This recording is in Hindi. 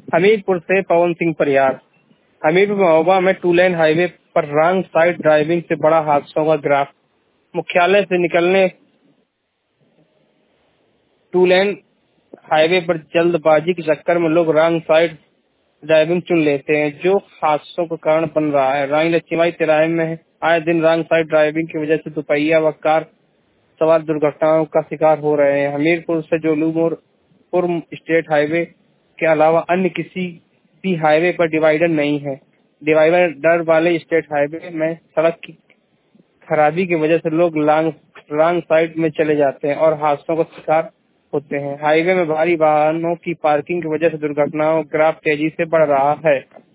हमीरपुर से पवन सिंह परियार। हमीरपुर महोबा में 2 लेन हाईवे पर रॉन्ग साइड ड्राइविंग से बड़ा हादसों का ग्राफ। मुख्यालय से निकलने 2 लेन हाईवे पर जल्दबाजी के चक्कर में लोग रॉन्ग साइड ड्राइविंग चुन लेते हैं, जो हादसों का कारण बन रहा है। रानी लक्ष्मीबाई तिराहे में आए दिन रॉन्ग साइड ड्राइविंग की वजह से दोपहिया व कार सवार दुर्घटनाओं का शिकार हो रहे हैं। हमीरपुर से जोलूपुर स्टेट हाईवे के अलावा अन्य किसी भी हाईवे पर डिवाइडर नहीं है। डिवाइडर वाले स्टेट हाईवे में सड़क की खराबी की वजह से लोग रॉन्ग साइड में चले जाते हैं और हादसों का शिकार होते हैं। हाईवे में भारी वाहनों की पार्किंग की वजह से दुर्घटनाओं का ग्राफ तेजी से बढ़ रहा है।